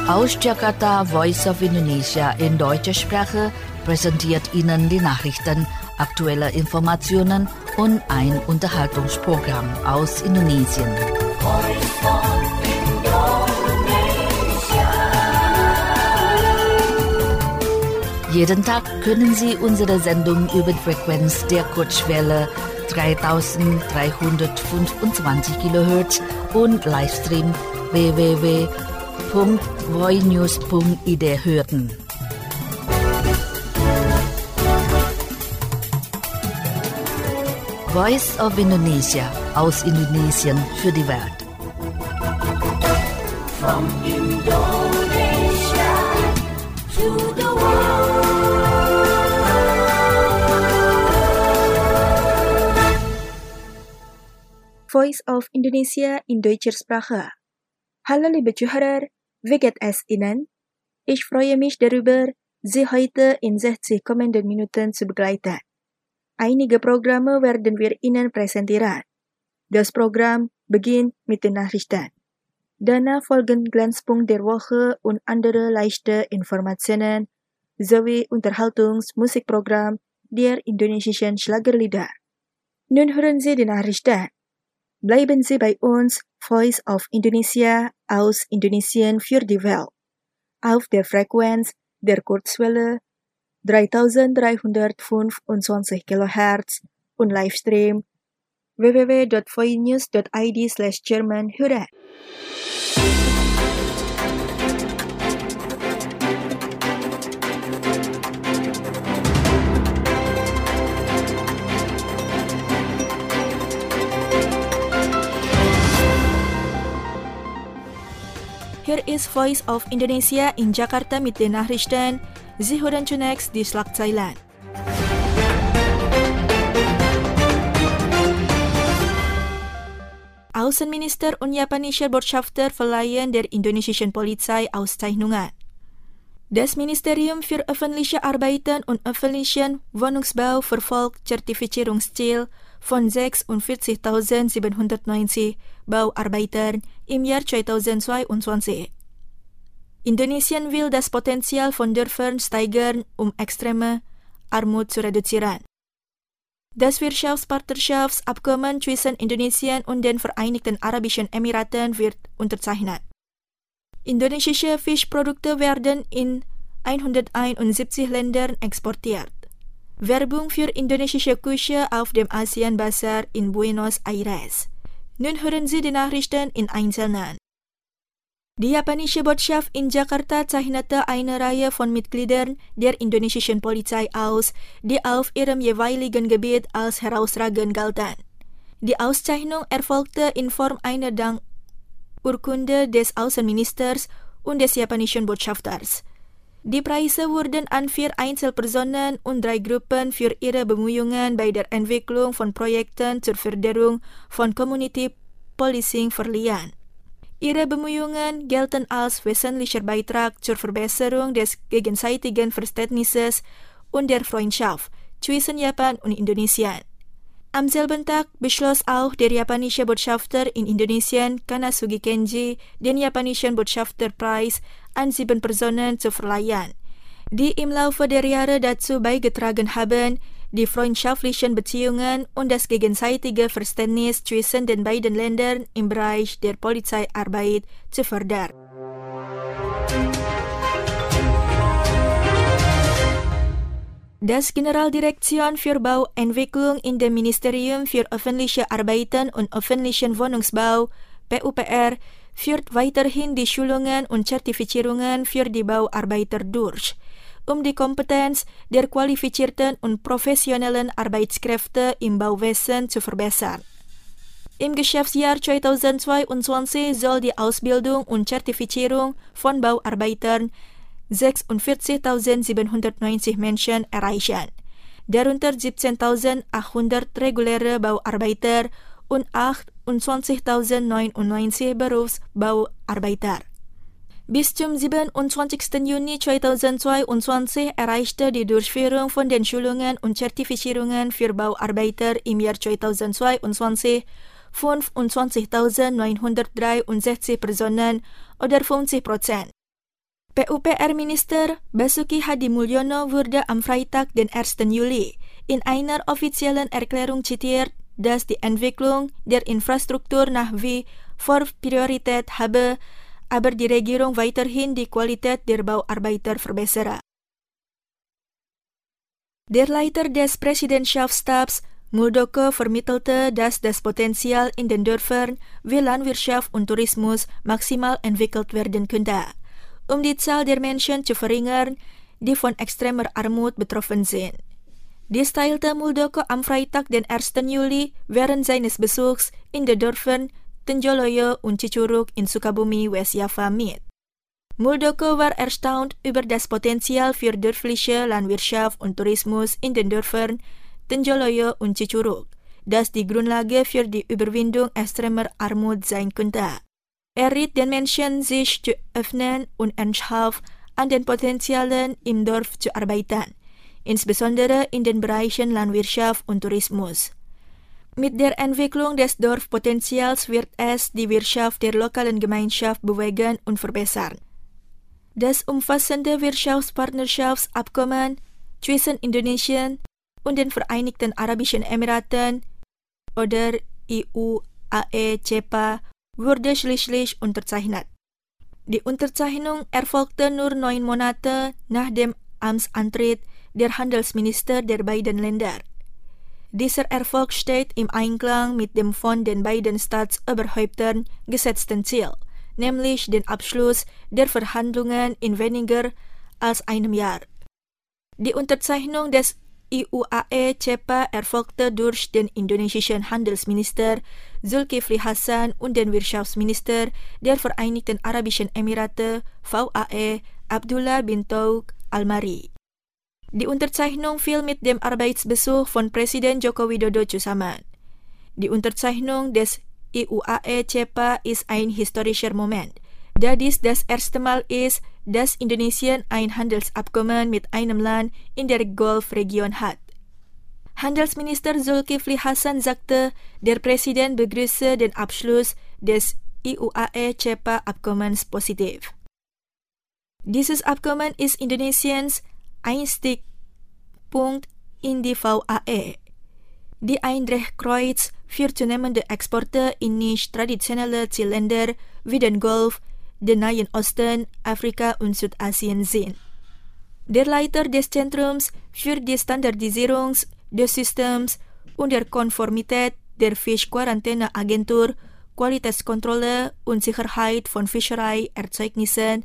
Aus Jakarta, Voice of Indonesia in deutscher Sprache präsentiert Ihnen die Nachrichten, aktuelle Informationen und ein Unterhaltungsprogramm aus Indonesien. Jeden Tag können Sie unsere Sendung über die Frequenz der Kurzwelle 3325 kHz und Livestream www.voinews.id hören. Voice of Indonesia aus Indonesien für die Welt. From Indonesia to the world. Voice of Indonesia in deutscher Sprache. Hallo liebe Zuhörer, wie geht es Ihnen? Ich freue mich darüber, Sie heute in 60 kommenden Minuten zu begleiten. Einige Programme werden wir Ihnen präsentieren. Das Programm beginnt mit den Nachrichten. Danach folgen Glanzpunkt der Woche und andere leichte Informationen sowie Unterhaltungsmusikprogramm der indonesischen Schlagerlieder. Nun hören Sie die Nachrichten. Bleiben Sie bei uns, Voice of Indonesia aus Indonesien für die Welt. Auf der Frequenz der Kurzwelle 3325 kHz und Livestream www.voinews.id/German hören. Hier ist Voice of Indonesia in Jakarta mit den Nachrichten. Sie hören zunächst die Schlagzeilen. Außenminister und japanischer Botschafter verleihen der indonesischen Polizei Auszeichnungen. Das Ministerium für öffentliche Arbeiten und öffentlichen Wohnungsbau verfolgt Zertifizierungsziel von 46.790 Bauarbeitern im Jahr 2022. Indonesien will das Potenzial von Dörfern steigern, um extreme Armut zu reduzieren. Das Wirtschaftspartnerschaftsabkommen zwischen Indonesien und den Vereinigten Arabischen Emiraten wird unterzeichnet. Indonesische Fischprodukte werden in 171 Ländern exportiert. Werbung für indonesische Küche auf dem Asian Bazaar in Buenos Aires. Nun hören Sie die Nachrichten in Einzelnen. Die japanische Botschaft in Jakarta zeichnete eine Reihe von Mitgliedern der indonesischen Polizei aus, die auf ihrem jeweiligen Gebiet als herausragend galten. Die Auszeichnung erfolgte in Form einer Dankurkunde des Außenministers und des japanischen Botschafters. Die Preise wurden an 4 Einzelpersonen und 3 Gruppen für ihre Bemühungen bei der Entwicklung von Projekten zur Förderung von Community Policing verliehen. Ihre Bemühungen gelten als wesentlicher Beitrag zur Verbesserung des gegenseitigen Verständnisses und der Freundschaft zwischen Japan und Indonesien. Am selben Tag beschloss auch der japanische Botschafter in Indonesien, Kanasugi Kenji, den japanischen Botschafterpreis an 7 Personen zu verleihen, die im Laufe der Jahre dazu beigetragen haben, die freundschaftlichen Beziehungen und das gegenseitige Verständnis zwischen den beiden Ländern im Bereich der Polizeiarbeit zu fördern. Das Generaldirektion für Bauentwicklung in dem Ministerium für öffentliche Arbeiten und öffentlichen Wohnungsbau, PUPR, führt weiterhin die Schulungen und Zertifizierungen für die Bauarbeiter durch, um die Kompetenz der qualifizierten und professionellen Arbeitskräfte im Bauwesen zu verbessern. Im Geschäftsjahr 2022 soll die Ausbildung und Zertifizierung von Bauarbeitern 46.790 Menschen erreichen, darunter 17.800 reguläre Bauarbeiter und 28.099 Berufsbauarbeiter. Bis zum 27. Juni 2022 erreichte die Durchführung von den Schulungen und Zertifizierungen für Bauarbeiter im Jahr 2022 25.963 Personen oder 50%. PUPR-Minister Basuki Hadi Mulyono wurde am Freitag, den 1. Juli, in einer offiziellen Erklärung zitiert, dass die Entwicklung der Infrastruktur nach wie vor Priorität habe, aber die Regierung weiterhin die Qualität der Bauarbeiter verbessere. Der Leiter des Präsidentschaftsstabs Muldoko vermittelte, dass das Potenzial in den Dörfern wie Landwirtschaft und Tourismus maximal entwickelt werden könnte, um die Zahl der Menschen zu verringern, die von extremer Armut betroffen sind. Dies teilte Muldoko am Freitag, den 1. Juli, während seines Besuchs in den Dörfern Tenjoloyo und Cicurug in Sukabumi, West Java mit. Muldoko war erstaunt über das Potenzial für dörfliche Landwirtschaft und Tourismus in den Dörfern Tenjoloyo und Cicurug, das die Grundlage für die Überwindung extremer Armut sein könnte. Er riet den Menschen, sich zu öffnen und ernsthaft an den Potenzialen im Dorf zu arbeiten, insbesondere in den Bereichen Landwirtschaft und Tourismus. Mit der Entwicklung des Dorfpotenzials wird es die Wirtschaft der lokalen Gemeinschaft bewegen und verbessern. Das umfassende Wirtschaftspartnerschaftsabkommen zwischen Indonesien und den Vereinigten Arabischen Emiraten oder UAE-CEPA wurde schließlich unterzeichnet. Die Unterzeichnung erfolgte nur 9 Monate nach dem Amtsantritt der Handelsminister der beiden Länder. Dieser Erfolg steht im Einklang mit dem von den beiden Staatsoberhäuptern gesetzten Ziel, nämlich den Abschluss der Verhandlungen in weniger als einem Jahr. Die Unterzeichnung des UAE-CEPA erfolgte durch den indonesischen Handelsminister Zulkifli Hasan und den Wirtschaftsminister der Vereinigten Arabischen Emirate VAE Abdullah bin Tauq Al-Mari. Die Unterzeichnung fiel mit dem Arbeitsbesuch von Präsident Joko Widodo zusammen. Die Unterzeichnung des UAE-CEPA ist ein historischer Moment, da dies das erste Mal ist, dass Indonesien ein Handelsabkommen mit einem Land in der Golfregion hat. Handelsminister Zulkifli Hasan sagte, der Präsident begrüße den Abschluss des UAE-CEPA-Abkommens positiv. Dieses Abkommen ist Indonesiens Einstiegspunkt in die VAE, die ein Drehkreuz für zunehmende Exporte in nicht traditionelle Zielländer wie den Golf, den Nahen Osten, Afrika und Südasien sind. Der Leiter des Zentrums für die Standardisierung des Systems und der Konformität der Fischquarantäneagentur, Qualitätskontrolle und Sicherheit von Fischereierzeugnissen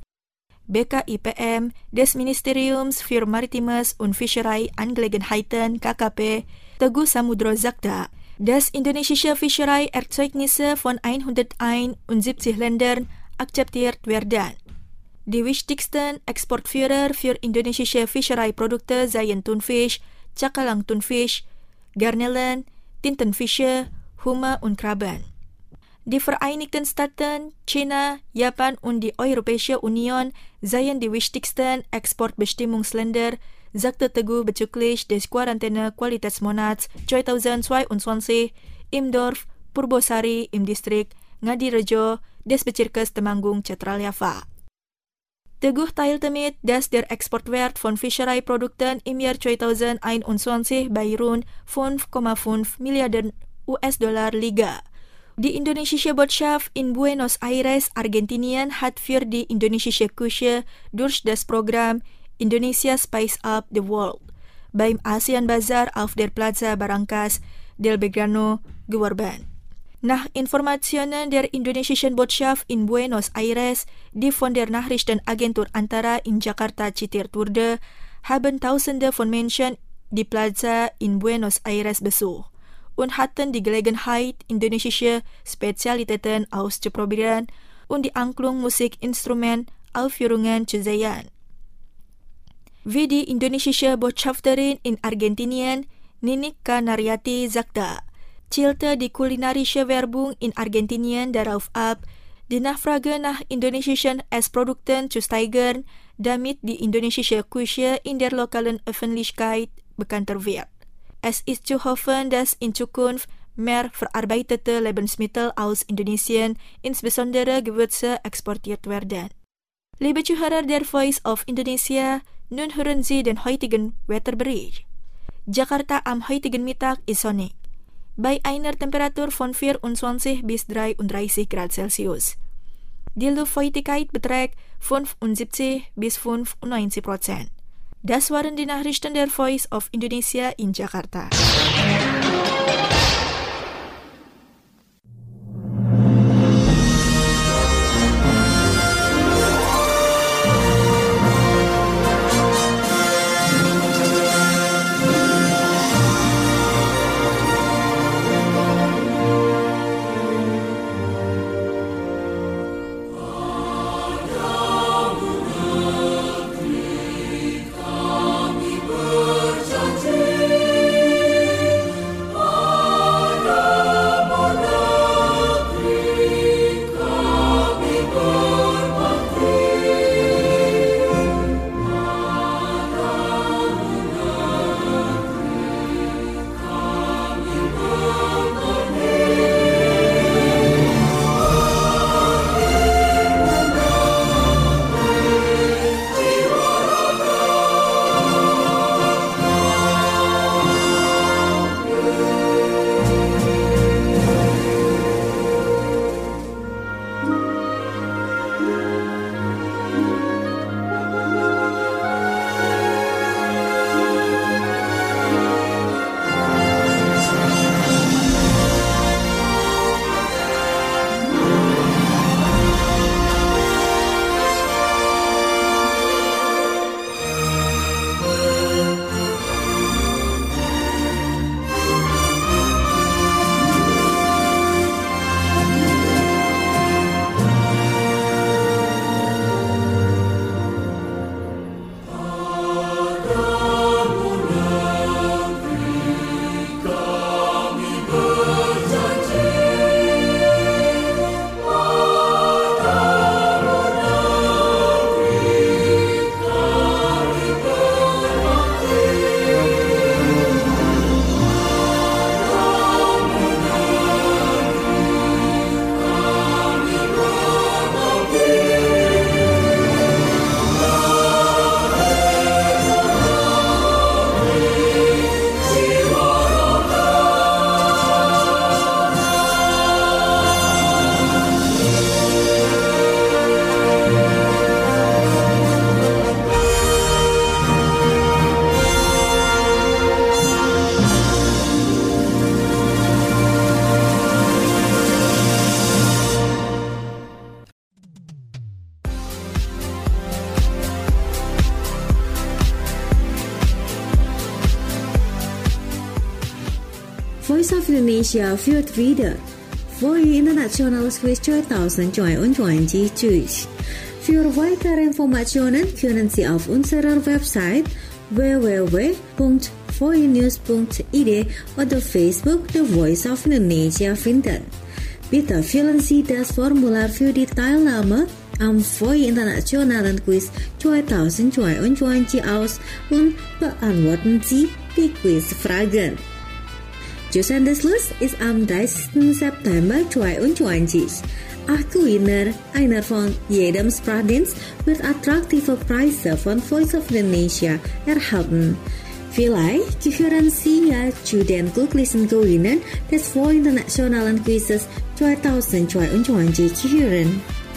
BKIPM des Ministeriums für Maritimes und Fischereiangelegenheiten KKP, Teguh Samudro sagte, dass indonesische Fischereierzeugnisse von 171 Ländern akzeptiert werden. Die wichtigsten Exportführer für indonesische Fischereiprodukte seien Thunfisch, Cakalang Thunfisch, Garnelen, Tintenfische, Hummer und Krabben. Die Vereinigten Staaten, China, Japan und die Europäische Union seien die wichtigsten Exportbestimmungsländer, sagte Teguh bezüglich des Quarantäne-Qualitätsmonats 2022 im Dorf Purbosari im Distrik Ngadirejo des Bezirkes Temanggung, Zentral Java. Teguh teilte mit, dass der Exportwert von Fischereiprodukten im Jahr 2021 bei rund 5,5 Milliarden US-Dollar liege. Die indonesische Botschaft in Buenos Aires, Argentinien, hat für die indonesische Küche durch das Programm Indonesia Spice Up the World beim ASEAN Bazaar auf der Plaza Barrancas del Belgrano geworben. Nach Informationen der indonesischen Botschaft in Buenos Aires, die von der Nachrichtenagentur Antara in Jakarta zitiert wurde, haben Tausende von Menschen die Plaza in Buenos Aires besucht und hatten die Gelegenheit, indonesische Spezialitäten auszuprobieren und die Angklung-Musikinstrument-Aufführungen zu sehen. Wie die indonesische Botschafterin in Argentinien, Ninika Naryati, sagte, zielte die kulinarische Werbung in Argentinien darauf ab, die Nachfrage nach indonesischen Essprodukten zu steigern, damit die indonesische Küche in der lokalen Öffentlichkeit bekannter wird. Es ist zu hoffen, dass in Zukunft mehr verarbeitete Lebensmittel aus Indonesien, insbesondere Gewürze, exportiert werden. Liebe Zuhörer der Voice of Indonesia, nun hören Sie den heutigen Wetterbericht. Jakarta am heutigen Mittag ist sonnig. Bei einer Temperatur von 24 bis 33 Grad Celsius. Die Luftfeuchtigkeit beträgt 75 bis 95%. Das waren die Nachrichten der Voice of Indonesia in Jakarta. Voice of Indonesia führt wieder Voi Internationales Quiz 2022 durch. Für weitere Informationen können Sie auf unserer Website www.voinews.id oder Facebook The Voice of Indonesia finden. Bitte füllen Sie das Formular für die Teilnahme am Voi Internationalen Quiz 2022 aus und beantworten Sie die Quizfragen. Josandeslus ist am 30. September 2022. Acht Gewinner, einer von jedem Sprachdienst, mit attraktiven Preisen von Voice of Indonesia erhalten. Vielleicht gehören Sie ja zu den glücklichen Gewinnern des Voi Internationalen Quizzes 2022 gehören.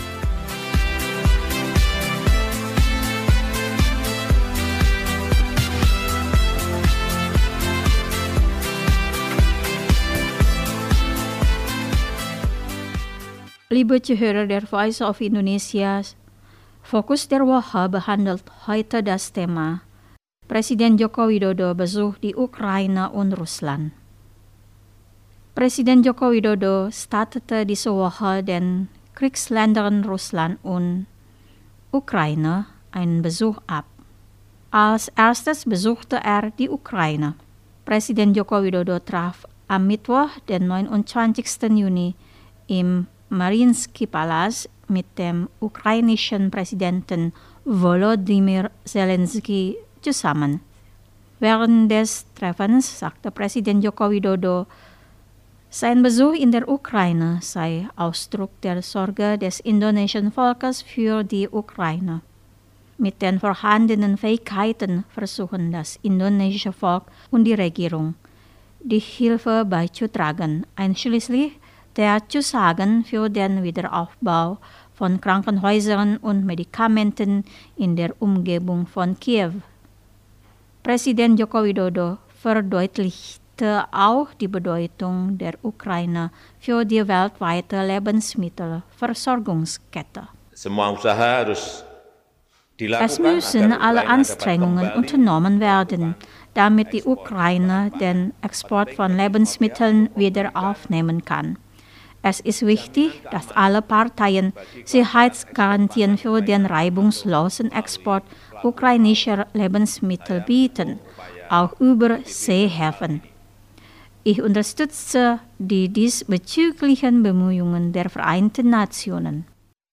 Liebe Zuhörer der Voice of Indonesia, Fokus der Woche behandelt heute das Thema Presiden Joko Widodo Besuch die Ukraine und Russland. Presiden Joko Widodo startete diese Woche den Kriegsländern Russland und Ukraine einen Besuch ab. Als erstes besuchte er die Ukraine. Presiden Joko Widodo traf am Mittwoch, den 29. Juni, im Mariinsky Palace mit dem ukrainischen Präsidenten Volodymyr Zelensky zusammen. Während des Treffens sagte Präsident Joko Widodo Sein Besuch in der Ukraine sei Ausdruck der Sorge des indonesischen Volkes für die Ukraine. Mit den vorhandenen Fähigkeiten versuchen das indonesische Volk und die Regierung, die Hilfe beizutragen, einschließlich der Zusagen für den Wiederaufbau von Krankenhäusern und Medikamenten in der Umgebung von Kiew. Präsident Joko Widodo verdeutlichte auch die Bedeutung der Ukraine für die weltweite Lebensmittelversorgungskette. Es müssen alle Anstrengungen unternommen werden, damit die Ukraine den Export von Lebensmitteln wieder aufnehmen kann. Es ist wichtig, dass alle Parteien Sicherheitsgarantien für den reibungslosen Export ukrainischer Lebensmittel bieten, auch über Seehäfen. Ich unterstütze die diesbezüglichen Bemühungen der Vereinten Nationen.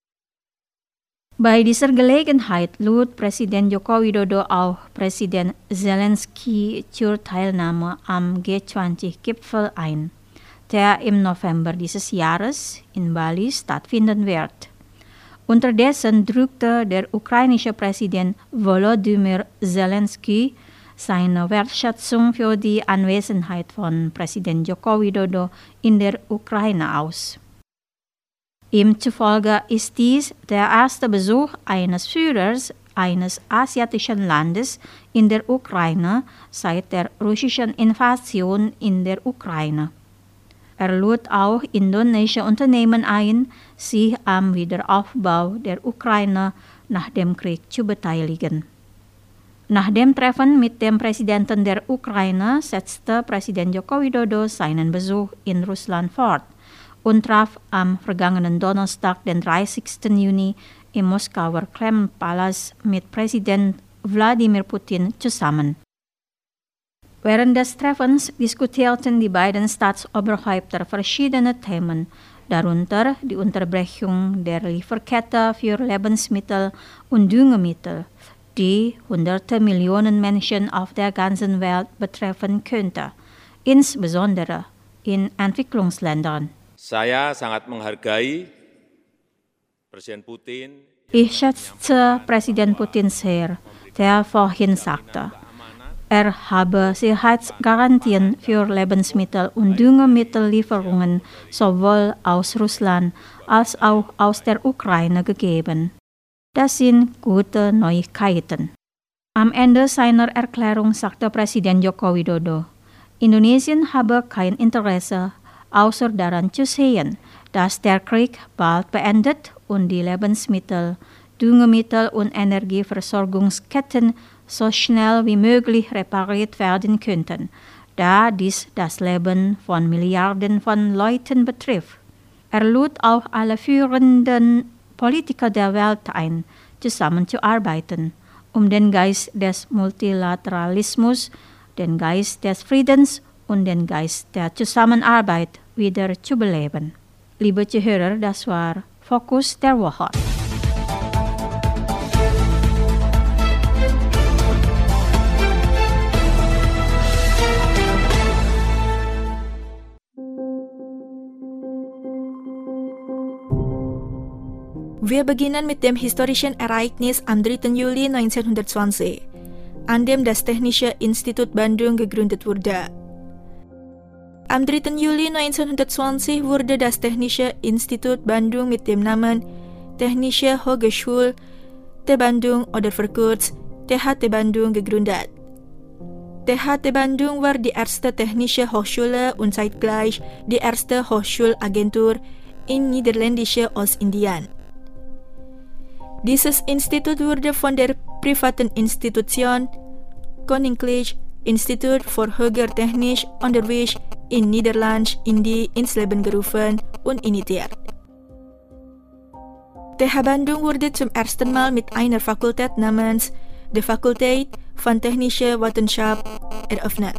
Bei dieser Gelegenheit lud Präsident Joko Widodo auch Präsident Zelensky zur Teilnahme am G20-Gipfel ein, der im November dieses Jahres in Bali stattfinden wird. Unterdessen drückte der ukrainische Präsident Volodymyr Zelensky seine Wertschätzung für die Anwesenheit von Präsident Joko Widodo in der Ukraine aus. Ihm zufolge ist dies der erste Besuch eines Führers eines asiatischen Landes in der Ukraine seit der russischen Invasion in der Ukraine. Er lud auch indonesische Unternehmen ein, sich am Wiederaufbau der Ukraine nach dem Krieg zu beteiligen. Nach dem Treffen mit dem Präsidenten der Ukraine setzte Präsident Joko Widodo seinen Besuch in Russland fort und traf am vergangenen Donnerstag, den 30. Juni, im Moskauer Kremlpalast mit Präsident Wladimir Putin zusammen. Während des Treffens diskutierten die beiden Staatsoberhäupter verschiedene Themen, darunter die Unterbrechung der Lieferkette für Lebensmittel und Düngemittel, die hunderte Millionen Menschen auf der ganzen Welt betreffen könnte, insbesondere in Entwicklungsländern. Saya sangat menghargai Presiden Putin. Ich schätze Präsident Putin sehr, der vorhin sagte, er habe Sicherheitsgarantien für Lebensmittel- und Düngemittellieferungen sowohl aus Russland als auch aus der Ukraine gegeben. Das sind gute Neuigkeiten. Am Ende seiner Erklärung sagte Präsident Joko Widodo, Indonesien habe kein Interesse, außer daran zu sehen, dass der Krieg bald beendet und die Lebensmittel-, Düngemittel- und Energieversorgungsketten so schnell wie möglich repariert werden könnten, da dies das Leben von Milliarden von Leuten betrifft. Er lud auch alle führenden Politiker der Welt ein, zusammenzuarbeiten, um den Geist des Multilateralismus, den Geist des Friedens und den Geist der Zusammenarbeit wieder zu beleben. Liebe Zuhörer, das war Fokus der Woche. Wir beginnen mit dem historischen Ereignis am 3. Juli 1920, an dem das Technische Institut Bandung gegründet wurde. Am 3. Juli 1920 wurde das Technische Institut Bandung mit dem Namen Technische Hochschule der Bandung oder verkürzt THT Bandung gegründet. THT Bandung war die erste technische Hochschule und zeitgleich die erste Hochschulagentur in niederländische Ostindien. Dieses Institut wurde von der privaten Institution Koninklijk Instituut voor Hoger Technisch Onderwijs in Nederlands-Indië ins Leben gerufen und initiiert. TH Bandung wurde zum ersten Mal mit einer Fakultät namens der Fakultät von Technische Wissenschaft eröffnet.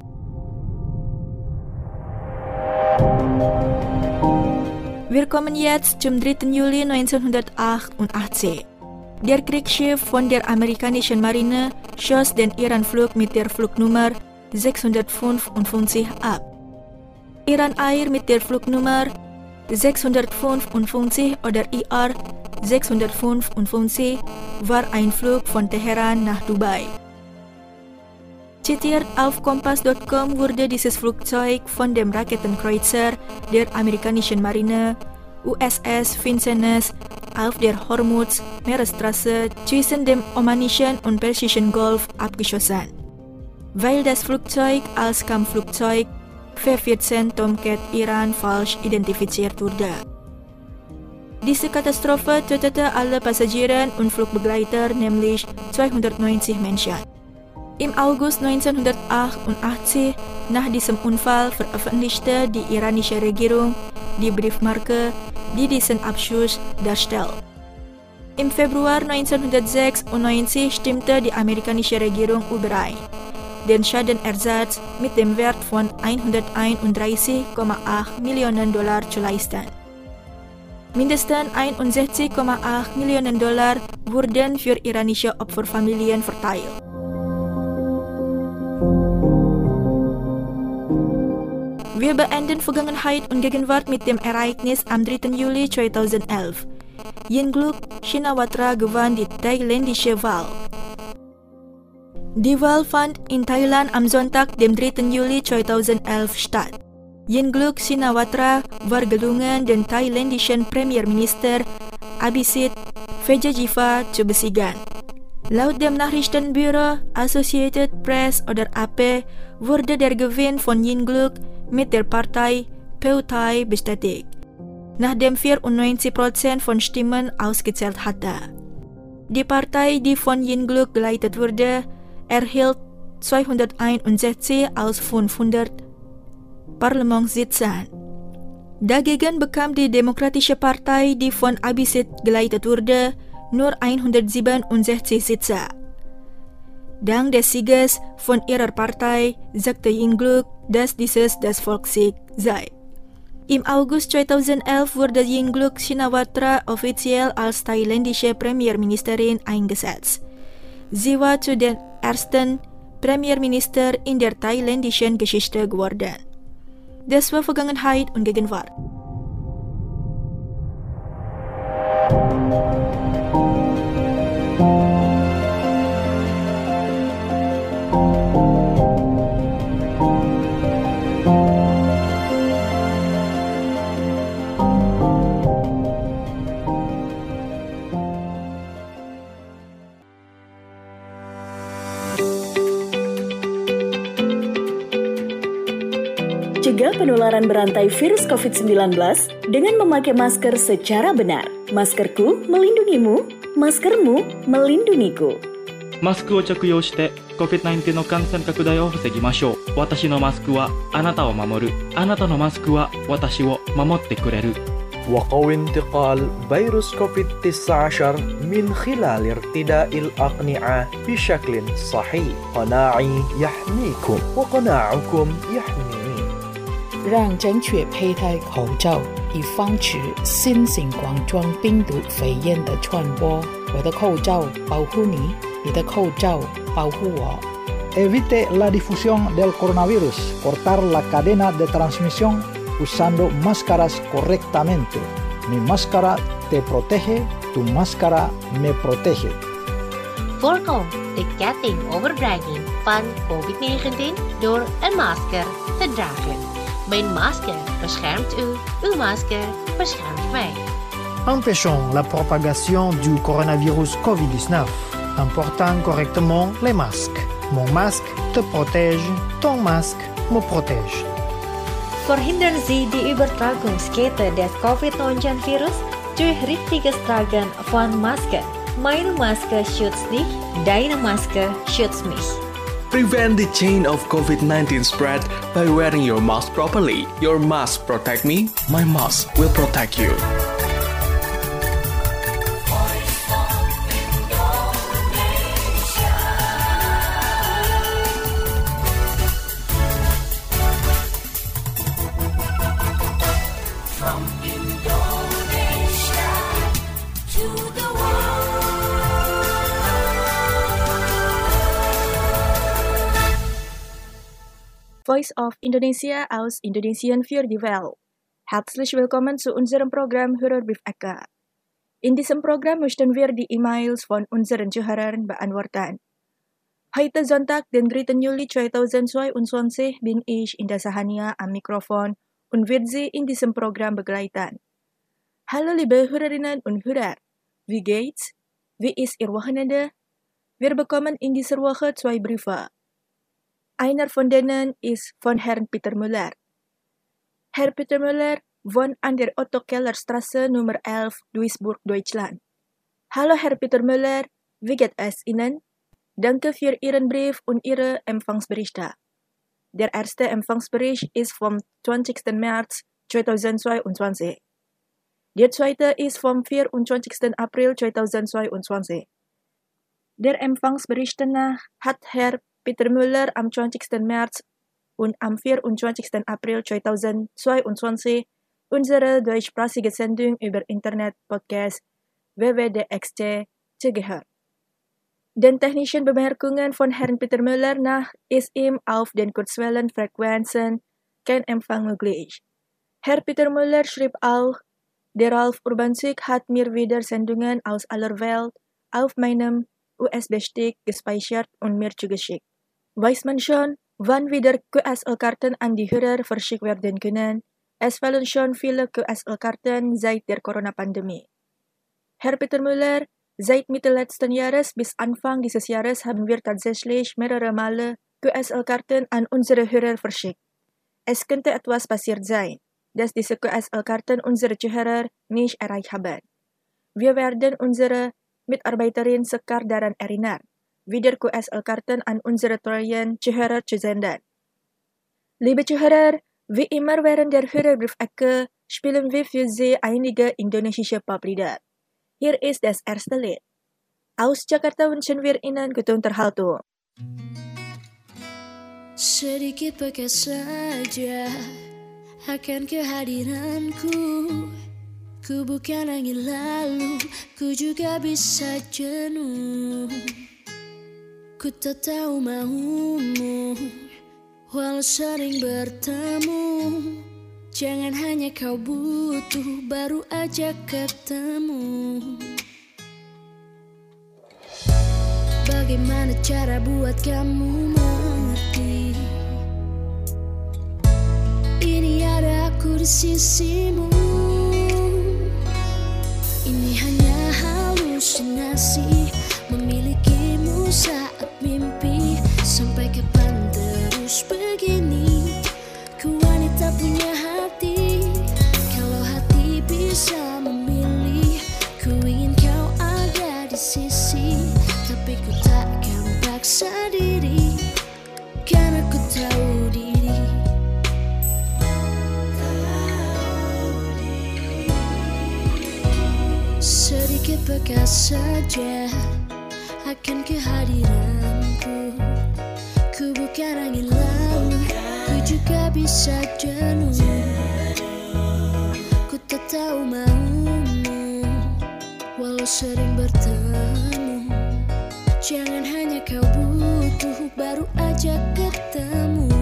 Wir kommen jetzt zum 3. Juli 1988. Der Kriegsschiff von der amerikanischen Marine schoss den Iran-Flug mit der Flugnummer 655 ab. Iran Air mit der Flugnummer 655 oder IR 655 war ein Flug von Teheran nach Dubai. Zitiert auf Kompass.com wurde dieses Flugzeug von dem Raketenkreuzer der amerikanischen Marine USS Vincennes auf der Hormuz-Meeresstraße zwischen dem Omanischen und Persischen Golf abgeschossen, weil das Flugzeug als Kampfflugzeug F-14 Tomcat Iran falsch identifiziert wurde. Diese Katastrophe tötete alle Passagiere und Flugbegleiter, nämlich 290 Menschen. Im August 1988, nach diesem Unfall, veröffentlichte die iranische Regierung die Briefmarke, die diesen Abschuss darstellt. Im Februar 1996 stimmte die amerikanische Regierung überein, den Schadenersatz mit dem Wert von 131,8 Millionen Dollar zu leisten. Mindestens 61,8 Millionen Dollar wurden für iranische Opferfamilien verteilt. Wir beenden Vergangenheit und Gegenwart mit dem Ereignis am 3. Juli 2011. Yingluck Shinawatra gewann die thailändische Wahl. Die Wahl fand in Thailand am Sonntag, dem 3. Juli 2011 statt. Yingluck Shinawatra war gelungen, den thailändischen Premierminister Abhisit Vejjajiva zu besiegen. Laut dem Nachrichtenbüro Associated Press oder AP wurde der Gewinn von Yingluck mit der Partei Pheu Thai bestätigt, nachdem 94% von Stimmen ausgezählt hatte. Die Partei, die von Yingluck geleitet wurde, erhielt 261 aus 500 Parlamentssitzen. Dagegen bekam die Demokratische Partei, die von Abhisit geleitet wurde, nur 167 Sitze. Dank des Sieges von ihrer Partei sagte Yingluck, dass dieses das Volkssieg sei. Im August 2011 wurde Yingluck Shinawatra offiziell als thailändische Premierministerin eingesetzt. Sie war zu den ersten Premierminister in der thailändischen Geschichte geworden. Das war Vergangenheit und Gegenwart. Cegah penularan berantai virus COVID-19 dengan memakai masker secara benar. Maskerku melindungimu, maskermu melindungiku. マスクを着用して COVID-19 の感染拡大を防ぎましょう。私のマスクはあなたを守る。あなたのマスクは私を守ってくれる。 وقوي انتقال فيروس كوفيد-19 من خلال ارتداء الأقنعة بشكل صحيح. قناعي يحميكم وقناعكم يحميني. 让正确佩戴口罩，以防止新型冠状病毒肺炎的传播。我的口罩保护你，你的口罩保护我。 Evite la difusión del coronavirus. Cortar la cadena de transmisión usando máscaras correctamente. Mi máscara te protege, tu máscara me protege. Voorkom de ketting overdraging van COVID-19 door een masker te dragen. Mijn masker beschermt u, uw masker beschermt mij. Empêchons la propagation du coronavirus COVID-19 en portant correctement les masques. Mon masque te protège, ton masque me protège. Verhindern Sie die Übertragungskette des Covid-19-Virus durch richtiges Tragen von Masken. Meine Maske schützt dich, deine Maske schützt mich. Prevent the chain of COVID-19 spread by wearing your mask properly. Your mask protect me, my mask will protect you. Voice of Indonesia aus Indonesien für die Welt. Herzlich willkommen zu unserem Programm Hörerbrief Ecke. In diesem Programm möchten wir die E-Mails von unseren Zuhörern beantworten. Heute Sonntag, den 3. Juli 2022, bin ich in der Sahania am Mikrofon und werde Sie in diesem Programm begleiten. Hallo liebe Hörerinnen und Hörer, wie geht's? Wie ist Ihr Wochenende? Wir bekommen in dieser Woche 2 Briefe. Einer von denen ist von Herrn Peter Müller. Herr Peter Müller wohnt an der Otto-Keller-Straße Nummer 11, Duisburg, Deutschland. Hallo Herr Peter Müller, wie geht es Ihnen? Danke für Ihren Brief und Ihre Empfangsberichte. Der erste Empfangsbericht ist vom 20. März 2022. Der zweite ist vom 24. April 2022. Der Empfangsbericht danach hat Herr Peter Müller am 20. März und am 24. April 2022 unsere deutschsprachige Sendung über Internet-Podcast WWDXT zugehört. Den technischen Bemerkungen von Herrn Peter Müller nach ist ihm auf den Kurzwellenfrequenzen kein Empfang möglich. Herr Peter Müller schrieb auch, der Ralf Urbanzig hat mir wieder Sendungen aus aller Welt auf meinem USB-Stick gespeichert und mir zugeschickt. Weiß man schon, wann wieder QSL-Karten an die Hörer verschickt werden können? Es fehlen schon viele QSL-Karten seit der Corona-Pandemie. Herr Peter Müller, seit Mitte letzten Jahres bis Anfang dieses Jahres haben wir tatsächlich mehrere Male QSL-Karten an unsere Hörer verschickt. Es könnte etwas passiert sein, dass diese QSL-Karten unsere Zuhörer nicht erreicht haben. Wir werden unsere Mitarbeiterin Sekar daran erinnern, wieder QSL-Karten an unsere treuen Zuhörer zu senden. Liebe Zuhörer, wie immer während der Hörerbrief-Ecke spielen wir für Sie einige indonesische Poplieder. Hier ist das erste Lied. Aus Jakarta wünschen wir Ihnen gute Unterhaltung. Sedikit bekas saja akan kehadiranku. Ku bukan angin lalu, ku juga bisa jenuh. Ku tak tahu maumu, walau sering bertemu. Jangan hanya kau butuh, baru aja ketemu. Bagaimana cara buat kamu mengerti? Ini ada aku di sisimu. Ini hanya halusinasi, memilikimu saat mimpi. Sampai kapan terus begini? Ku wanita punya hati, kalau hati bisa memilih. Ku ingin kau ada di sisi, tapi ku takkan paksa diri, karena ku tahu diri. Sedikit bekas saja akan kehadiranku. Ku bukan angin lalu, ku juga bisa jenuh. Ku tak tahu maumu, walau sering bertemu. Jangan hanya kau butuh, baru aja ketemu.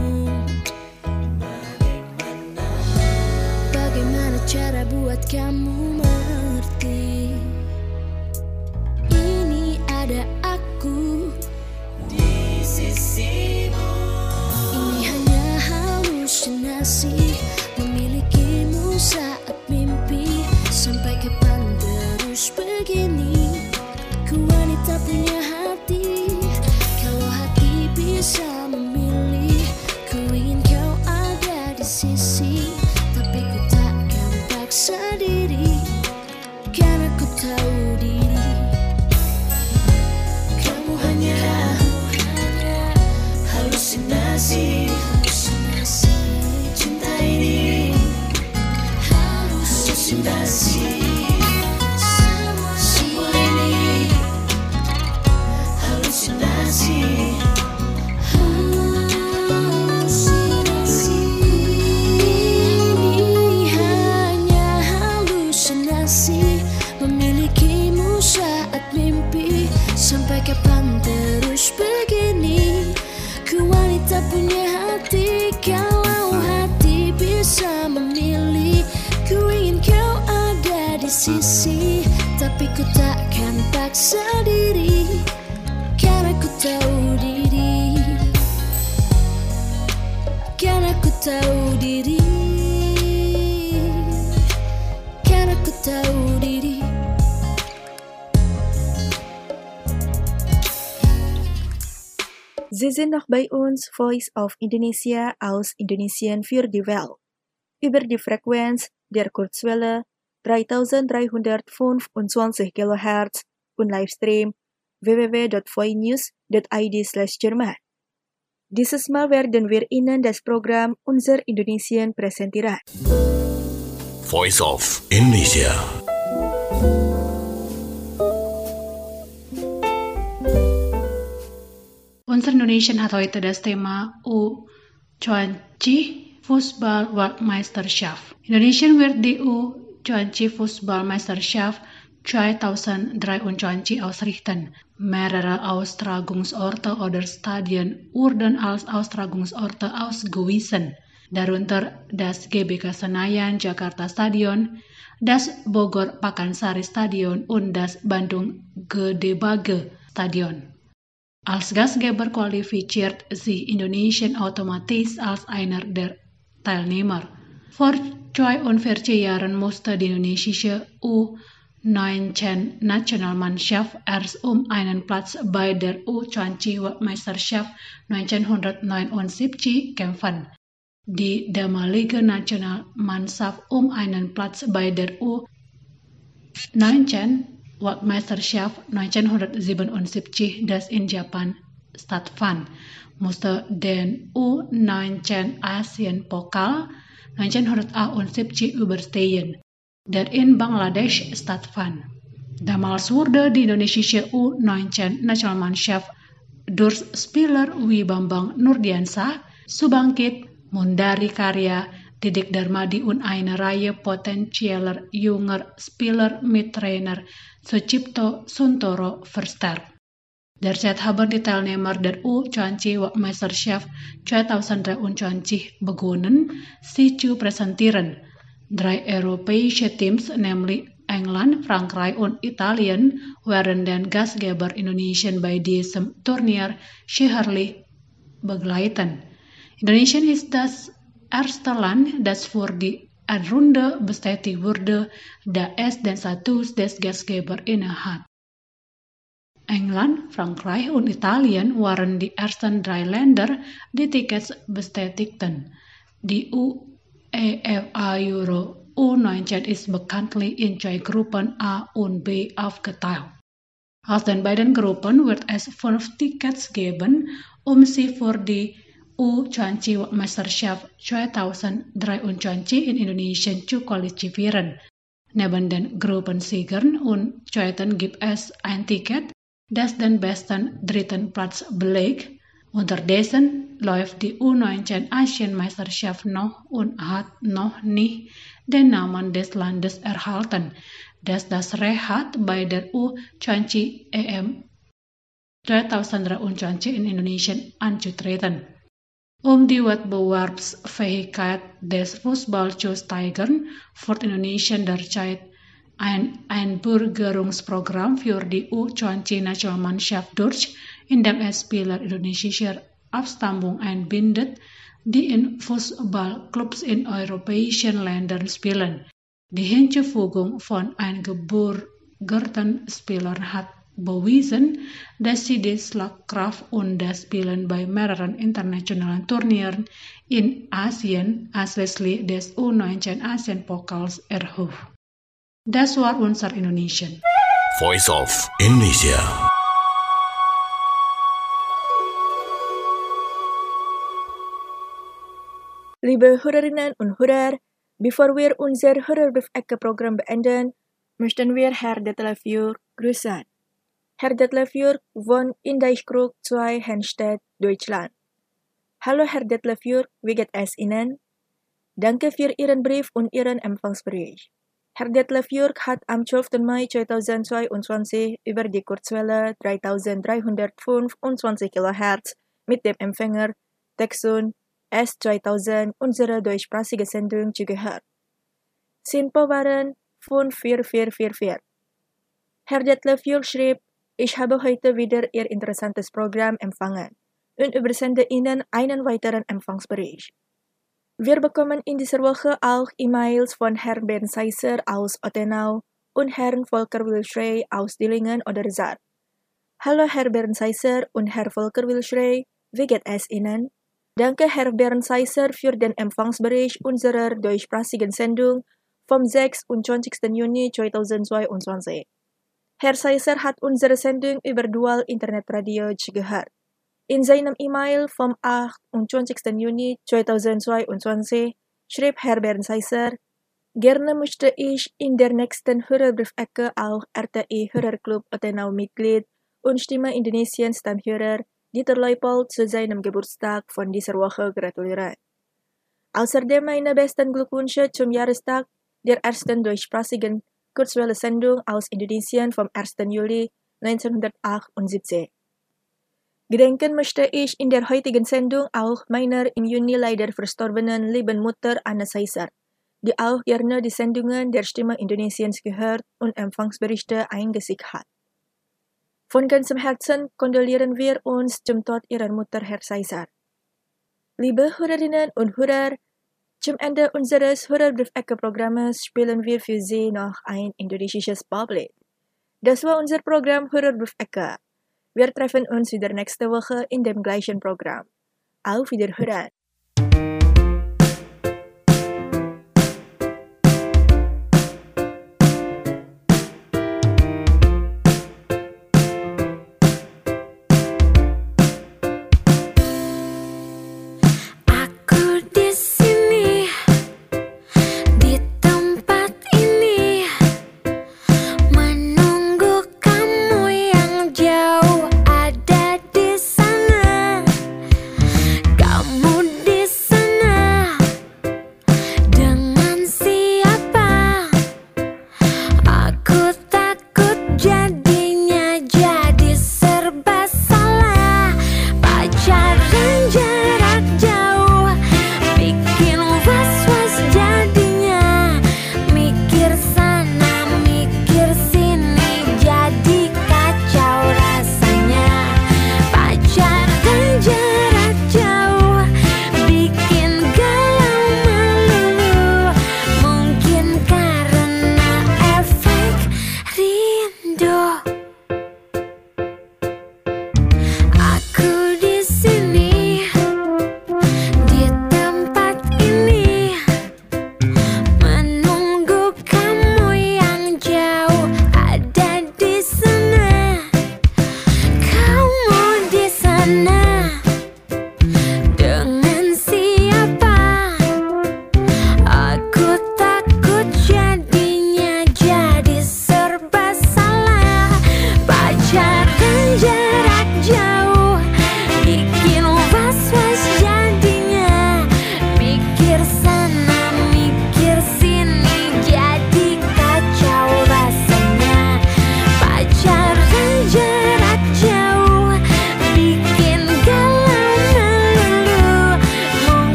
Bagaimana cara buat kamu mengerti? Ini ada aku di sisimu. Ini hanya halusinasi, memilikimu saat mimpi. Sampai kapan terus begini? Ku wanita punya hati, kalau hati bisa memilih. Ku ingin kau ada di sisi, tapi ku takkan paksa diri, karena ku tahu diri. Kamu hanya halusinasi, cinta ini halusinasi. Semua ini halusinasi. Ini hanya halusinasi, memilikimu saat mimpi. Sampai kapan terus begini? Ku wanita punya hati, sisi, tapi ku takkan paksa diri, karena ku tahu diri, karena ku tahu diri, karena ku tahu diri. Sie sind noch bei uns, Voice of Indonesia aus Indonesien für die Welt. Über die Frequenz der Kurzwelle 3325 kHz und Livestream www.voinews.id/Jerman. Dieses Mal werden wir Ihnen das Programm Unser Indonesien präsentieren. Voice of Indonesia. Unser Indonesien hat heute das Thema U20 Fußball-Weltmeisterschaft. Indonesien wird die U20 Fußballmeisterschaft 2023 ausrichten. Mehrere Austragungsorte oder Stadien wurden als Austragungsorte ausgewiesen, darunter das GBK Senayan Jakarta Stadion, das Bogor Pakansari Stadion und das Bandung Gedebage Stadion. Als Gastgeber qualifiziert sich Indonesien automatisch als einer der Teilnehmer. Vor 42 Jahren musste die indonesische U19-Nationalmannschaft erst einen Platz bei der U20-Weltmeisterschaft 1979 kämpfen. Die damalige Nationalmannschaft einen Platz bei der U19-Weltmeisterschaft 1977, das in Japan stattfand, musste den U19-Asien-Pokal 1978 überstehen, der in Bangladesch stattfand. Damals wurde die indonesische U19-Nationalmannschaft durch Spieler wie Bambang Nurdiansyah, Subangkit, Mundari Karya, Didik Darmadi und eine Reihe potenzieller junger Spieler mit Trainer Sucipto Suntoro verstärkt. Derzeit haben die Teilnehmer der U20-Weltmeisterschaft 2023 begonnen, sich zu präsentieren. 3 europäische Teams, nämlich England, Frankreich und Italien, werden den Gastgeber Indonesien bei diesem Turnier sicherlich begleiten. Indonesien ist das erste Land, das für die Endrunde bestätigt wurde, da es den Status des Gastgebers innehat. England, Frankreich und Italien waren die ersten 3 Länder, die Tickets bestätigten. Die UEFA Euro U19 ist bekanntlich in 2 Gruppen A und B aufgeteilt. Aus den beiden Gruppen wird es 5 Tickets geben, sich für die U20-Weltmeisterschaft 2023 in Indonesien zu qualifizieren. Neben den Gruppensiegern und Zweiten gibt es ein Ticket, das den besten 3. Platz belegt. Unterdessen läuft die U19-Asienmeisterschaft noch und hat noch nicht den Namen des Landes erhalten, das das Recht hat, bei der U20 EM 2023 in Indonesien anzutreten. Die Wettbewerbsfähigkeit des Fußballs zu steigern, führt Indonesien derzeit ein Einbürgerungsprogramm für die U20-Nationalmannschaft durch, indem es Spieler indonesischer Abstammung einbindet, die in Fußballclubs in europäischen Ländern spielen. Die Hinzufügung von eingebürgerten Spielern hat bewiesen, dass sie die Schlagkraft und das Spielen bei mehreren internationalen Turnieren in Asien anschließend des U19-Asien-Pokals erhöht. Das war unser Indonesien. Voice of Indonesia. Liebe Hörerinnen und Hörer, bevor wir unser Hörerbrief-Ecke-Programm beenden, möchten wir Herr Detlef Jürg grüßen. Herr Detlef Jürg wohnt in Deichkrug 2, Henstedt, Deutschland. Hallo Herr Detlef Jürg, wie geht es Ihnen? Danke für Ihren Brief und Ihren Empfangsbericht. Herr Detlef Jürg hat am 12. Mai 2022 über die Kurzwelle 3325 kHz mit dem Empfänger Texun S2000 unsere deutschsprachige Sendung zugehört. Sie waren von 444. Herr Detlef Jürg schrieb, ich habe heute wieder Ihr interessantes Programm empfangen und übersende Ihnen einen weiteren Empfangsbericht. Wir bekommen in dieser Woche auch E-Mails von Herrn Bernd Seisser aus Ottenau und Herrn Volker Wilschrey aus Dillingen oder Saar. Hallo Herr Bernd Seisser und Herr Volker Wilschrey, wie geht es Ihnen? Danke Herr Bernd Seisser für den Empfangsbericht unserer deutschsprachigen Sendung vom 26. Juni 2022. Herr Seisser hat unsere Sendung über Dual Internetradio gehört. In seinem E-Mail vom 28. Juni 2022 schrieb Herr Bernd Seisser, gerne möchte ich in der nächsten Hörerbriefecke auch RTI Hörerclub Ottenau Mitglied und Stimme Indonesiens Stammhörer Dieter Leupold zu seinem Geburtstag von dieser Woche gratulieren. Außerdem meine besten Glückwünsche zum Jahrestag der ersten deutschsprachigen Kurzwelle-Sendung aus Indonesien vom 1. Juli 1978. Gedenken möchte ich in der heutigen Sendung auch meiner im Juni leider verstorbenen lieben Mutter Anna Seisser, die auch gerne die Sendungen der Stimme Indonesiens gehört und Empfangsberichte eingeschickt hat. Von ganzem Herzen kondolieren wir uns zum Tod Ihrer Mutter, Herr Seisser. Liebe Hörerinnen und Hörer, zum Ende unseres Hörerbriefecke-Programmes spielen wir für Sie noch ein indonesisches Poplied. Das war unser Programm Hörerbriefecke. Wir treffen uns wieder nächste Woche in dem gleichen Programm. Auf Wiederhören!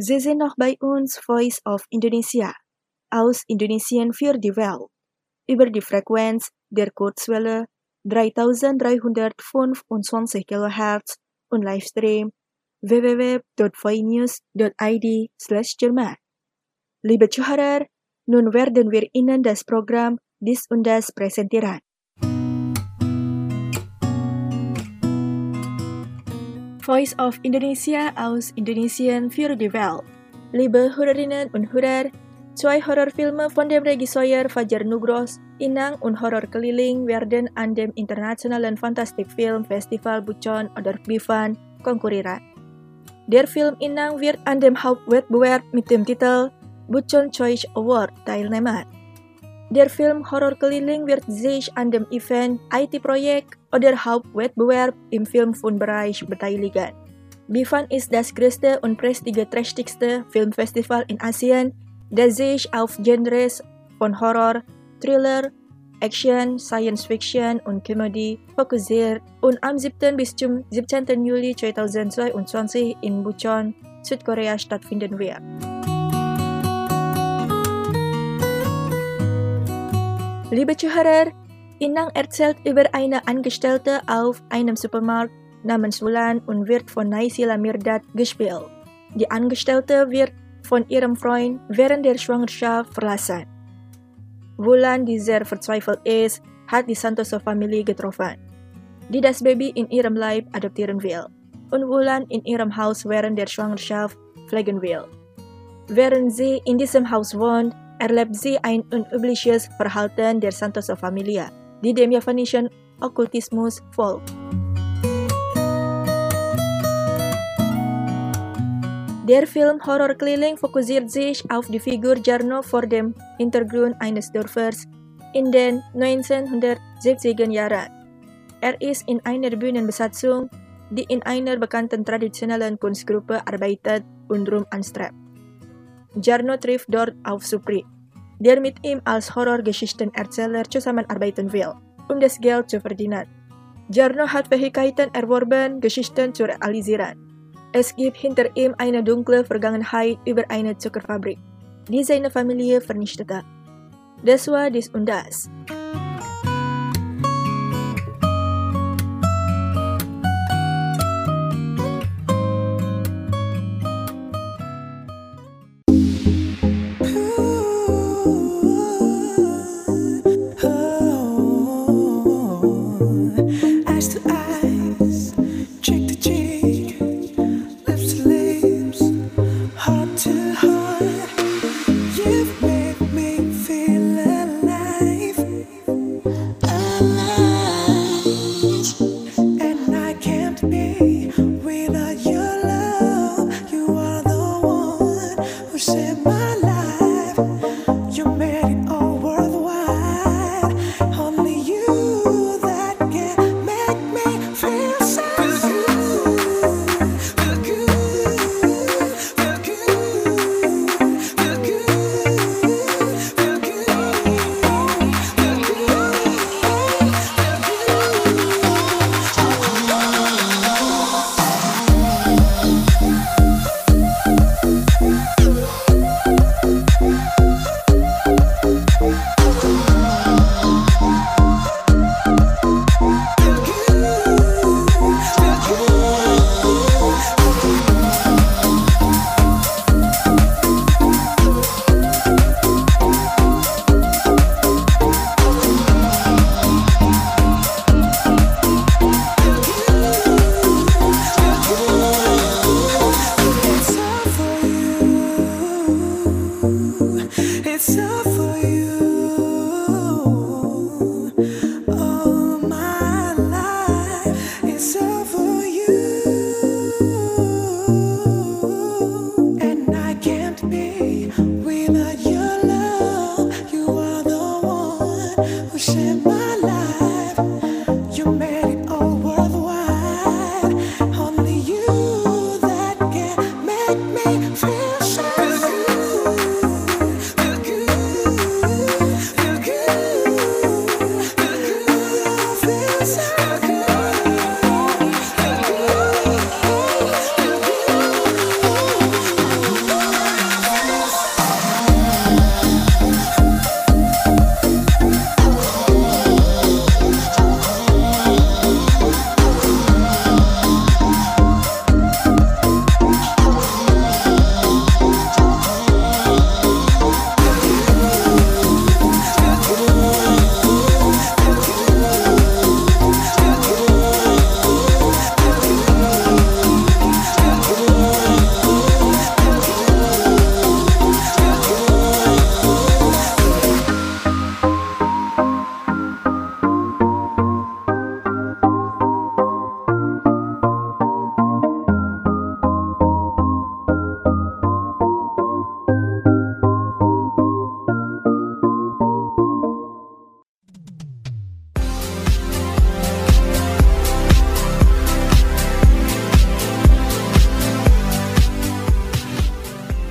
Sie sind noch bei uns, Voice of Indonesia, aus Indonesien für die Welt, über die Frequenz der Kurzwelle 3325 kHz und Livestream www.voinews.id/Jerman. Liebe Zuhörer, nun werden wir Ihnen das Programm Dies und Das präsentieren. Voice of Indonesia aus Indonesien für die Welt. Liebe Hörerinnen und Hörer, 2 Horrorfilme von dem Regisseur Fajar Nugros, Inang und Horror Keliling werden an dem internationalen Fantastikfilmfestival Buchon oder BIFAN konkurrieren. Der Film Inang wird an dem Hauptwettbewerb mit dem Titel Buchon Choice Award teilnehmen. Der Film Horror Keliling wird sich an dem Event IT-Projekt oder Hauptwettbewerb im Filmfilmbereich beteiligen. BIFAN ist das größte und prestigeträchtigste Filmfestival in Asien, das sich auf Genres von Horror, Thriller, Action, Science Fiction und Comedy fokussiert und am 7. bis zum 17. Juli 2022 in Buchon, Südkorea stattfinden wird. Liebe Zuhörer, Inang erzählt über eine Angestellte auf einem Supermarkt namens Wulan und wird von Naysila Mirdad gespielt. Die Angestellte wird von ihrem Freund während der Schwangerschaft verlassen. Wulan, die sehr verzweifelt ist, hat die Santoso-Familie getroffen, die das Baby in ihrem Leib adoptieren will und Wulan in ihrem Haus während der Schwangerschaft pflegen will. Während sie in diesem Haus wohnt, erlebt sie ein unübliches Verhalten der Santoso-Familie, die dem javanischen Okkultismus folgt. Der Film Horror Keliling fokussiert sich auf die Figur Jarno vor dem Hintergrund eines Dorfes in den 1970er Jahren. Er ist in einer Bühnenbesatzung, die in einer bekannten traditionellen Kunstgruppe arbeitet und Ruhm anstrebt. Jarno trifft dort auf Supri, der mit ihm als Horrorgeschichtenerzähler zusammenarbeiten will, um das Geld zu verdienen. Jarno hat Fähigkeiten erworben, Geschichten zu realisieren. Es gibt hinter ihm eine dunkle Vergangenheit über eine Zuckerfabrik, die seine Familie vernichtete. Das war Dies und Das.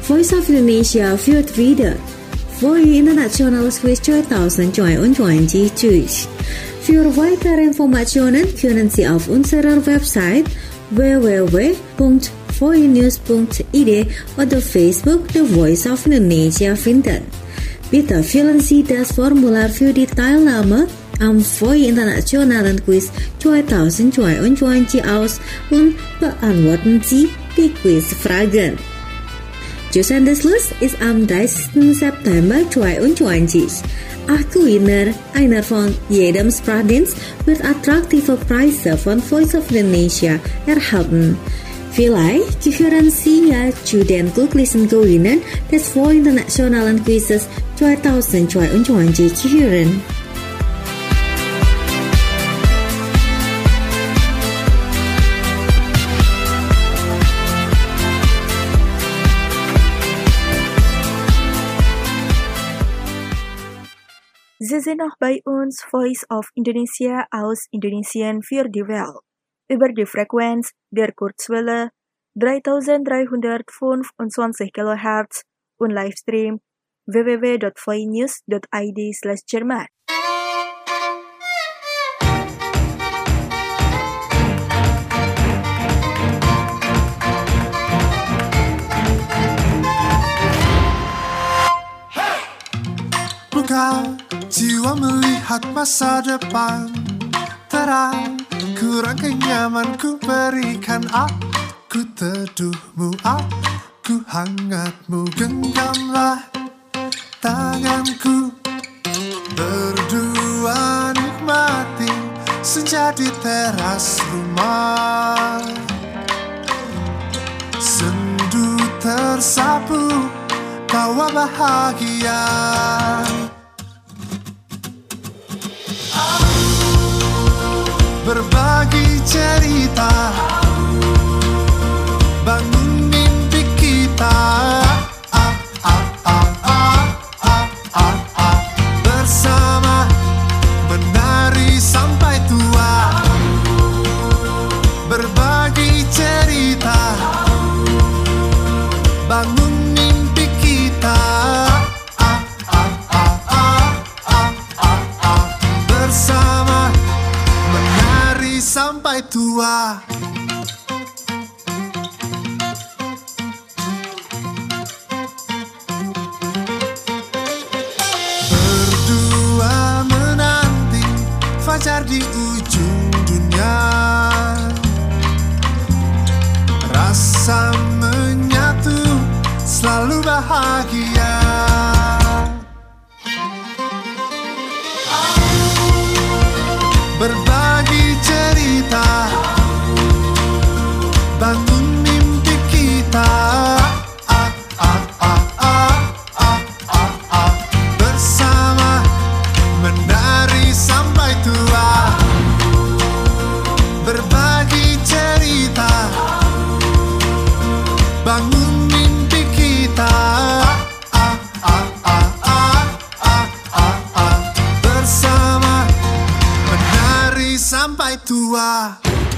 Voice of Indonesia führt wieder Voi Internationales Quiz 2022 durch. Für weitere Informationen können Sie auf unserer Website www.voinews.id oder Facebook The Voice of Indonesia finden. Bitte füllen Sie das Formular für die Teilnahme am Voi Internationalen Quiz 2022 aus und beantworten Sie die Quizfragen. Josandeslus ist am 30. September 2022. Gewinner einer von jedem Sprachdienst wird attraktive Preise von Voice of Indonesia erhalten. Vielleicht gehören Sie ja zu den glücklichen Gewinnern des Voi Internationalen Quizzes 2022 gehören. Sie sind noch bei uns, Voice of Indonesia aus Indonesien für die Welt, über die Frequenz der Kurzwelle 3325 kHz und Livestream www.voinews.id/Jerman. Buka jiwa melihat masa depan terang, kurang kenyaman ku berikan aku teduhmu, aku hangatmu, genggamlah tanganku, berdua nikmati senja di teras rumah, sendu tersapu tawa bahagia. Berbagi cerita, bangun mimpi kita, bersama menari sampai tua. Berbagi cerita, bangun mimpi kita, bersama menari sampai tua. Berdua menanti fajar di ujung dunia, rasa menyatu selalu bahagia. Berbagi cerita, bangun mimpi kita, bersama menari sampai tua. Berbagi cerita, bangun mimpi kita, bersama menari sampai tua.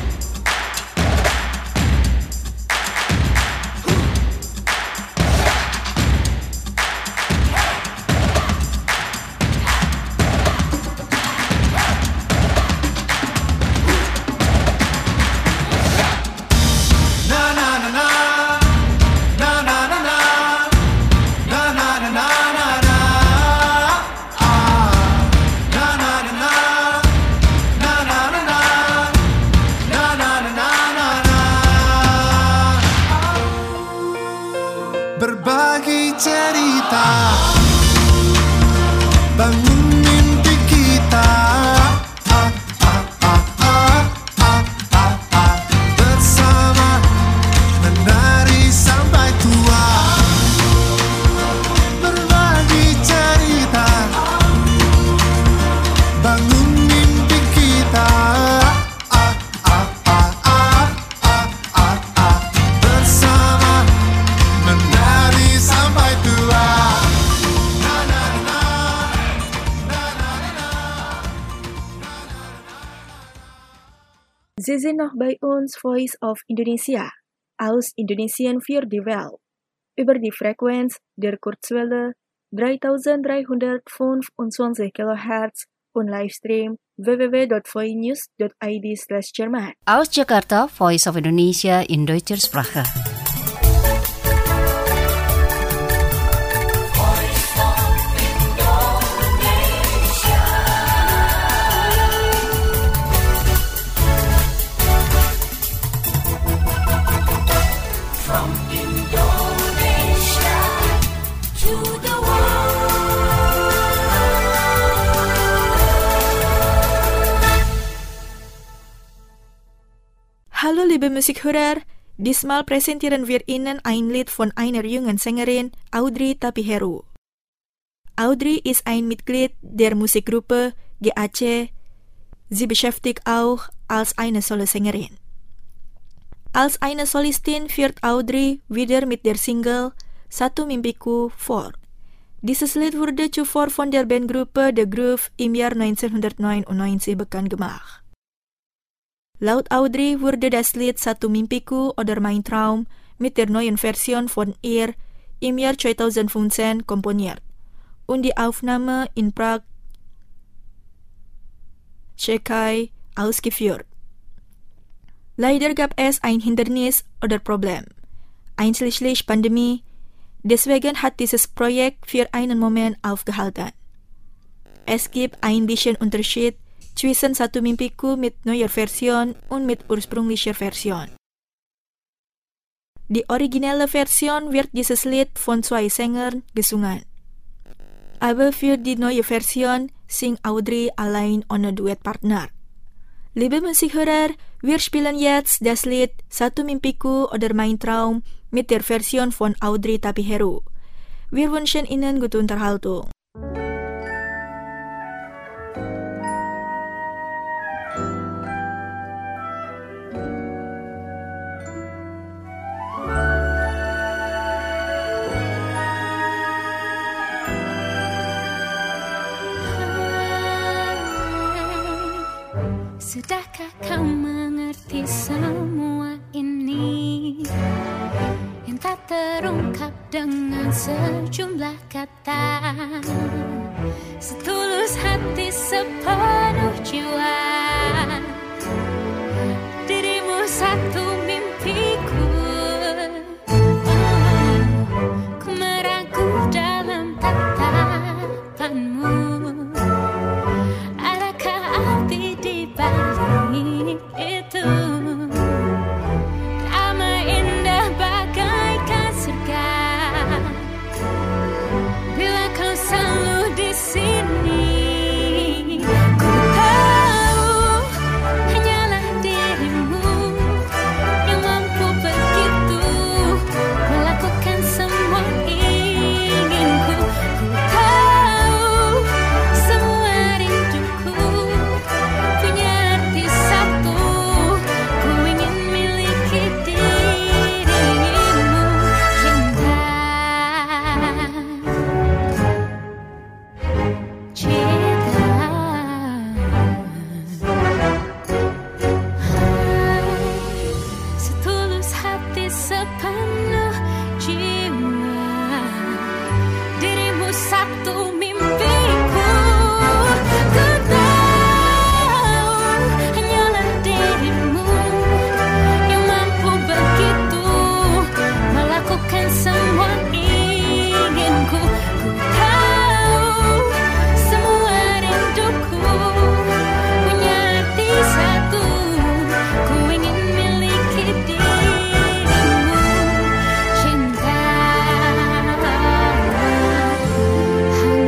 Berbagi cerita, bangun mimpi kita, bersama menari sampai tua. Berbagi cerita, bangun mimpi kita, bersama menari sampai tua. Sie sind noch bei uns, Voice of Indonesia aus Indonesien für die Welt, über die Frequenz der Kurzwelle 3325 kHz und Livestream www.voinews.id/Jerman. Aus Jakarta, Voice of Indonesia in Deutscher Sprache. Hallo liebe Musikhörer, diesmal präsentieren wir Ihnen ein Lied von einer jungen Sängerin, Audrey Tapiheru. Audrey ist ein Mitglied der Musikgruppe GAC. Sie beschäftigt auch als eine Solosängerin. Als eine Solistin fährt Audrey wieder mit der Single Satu Mimpiku fort. Dieses Lied wurde zuvor von der Bandgruppe The Groove im Jahr 1999 bekannt gemacht. Laut Audrey wurde das Lied Satu Mimpiku oder Mein Traum mit der neuen Version von ihr im Jahr 2015 komponiert und die Aufnahme in Prag, Tschechei, ausgeführt. Leider gab es ein Hindernis oder Problem, einschließlich Pandemie, deswegen hat dieses Projekt für einen Moment aufgehalten. Es gibt ein bisschen Unterschied zwischen Satu Mimpiku mit neuer Version und mit ursprünglicher Version. Die originelle Version wird dieses Lied von 2 Sängern gesungen. Aber für die neue Version singt Audrey allein ohne Duettpartner. Liebe Musikhörer, wir spielen jetzt das Lied Satu Mimpiku oder Mein Traum mit der Version von Audrey Tapiheru. Wir wünschen Ihnen gute Unterhaltung. Sudahkah kau mengerti semua ini yang tak terungkap dengan sejumlah kata, setulus hati sepenuh jiwa, dirimu satu mimpiku. Ku meragu dalam tatapanmu, adakah arti di balik itu? Damai indah bagaikan surga bila kau selalu di sini. Ku tahu hanyalah dirimu yang mampu begitu melakukan semua inginku. Ku tahu semua rinduku punya arti satu. Ku ingin miliki dirimu, cinta. Setulus hati sepenuh jiwa, dirimu satu mimpiku. Ku tahu hanyalah dirimu yang mampu begitu melakukan semua inginku. Ku tahu semua rinduku punya arti satu. Ku ingin miliki dirimu, cinta.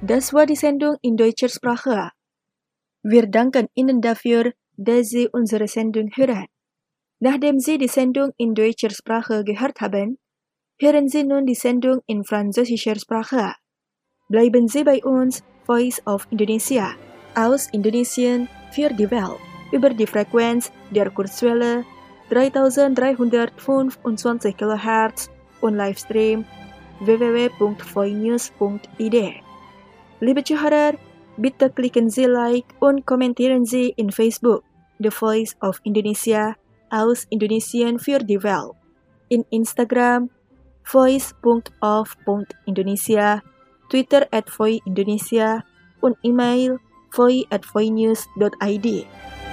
Das war die Sendung in deutscher Sprache. Wir danken Ihnen dafür, dass Sie unsere Sendung hören. Nachdem Sie die Sendung in deutscher Sprache gehört haben, hören Sie nun die Sendung in französischer Sprache. Bleiben Sie bei uns, Voice of Indonesia, aus Indonesien für die Welt, über die Frequenz der Kurzwelle 3325 kHz und Livestream www.voinews.id. Liebe Zuhörer, bitte klicken Sie Like und kommentieren Sie in Facebook, The Voice of Indonesia, aus Indonesien für die Welt, in Instagram, voice.of.indonesia, Twitter @voiindonesia und E-Mail voi@voinews.id.